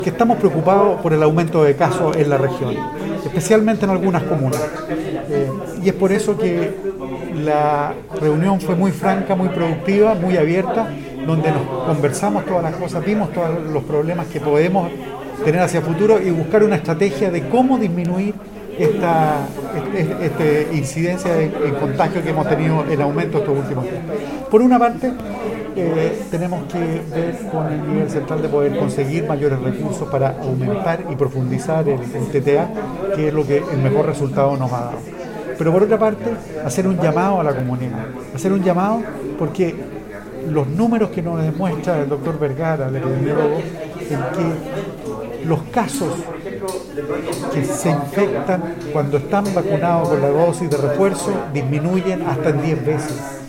que estamos preocupados por el aumento de casos en la región, especialmente en algunas comunas. Y es por eso que la reunión fue muy franca, muy productiva, muy abierta, donde nos conversamos todas las cosas, vimos todos los problemas que podemos tener hacia el futuro y buscar una estrategia de cómo disminuir esta incidencia en contagio que hemos tenido en aumento estos últimos tiempos. Por una parte, tenemos que ver con el nivel central de poder conseguir mayores recursos para aumentar y profundizar el TTA, que es lo que el mejor resultado nos ha dado. Pero por otra parte, hacer un llamado a la comunidad, hacer un llamado porque los números que nos demuestra el doctor Vergara, el epidemiólogo, en que los casos que se infectan cuando están vacunados con la dosis de refuerzo disminuyen hasta en 10 veces.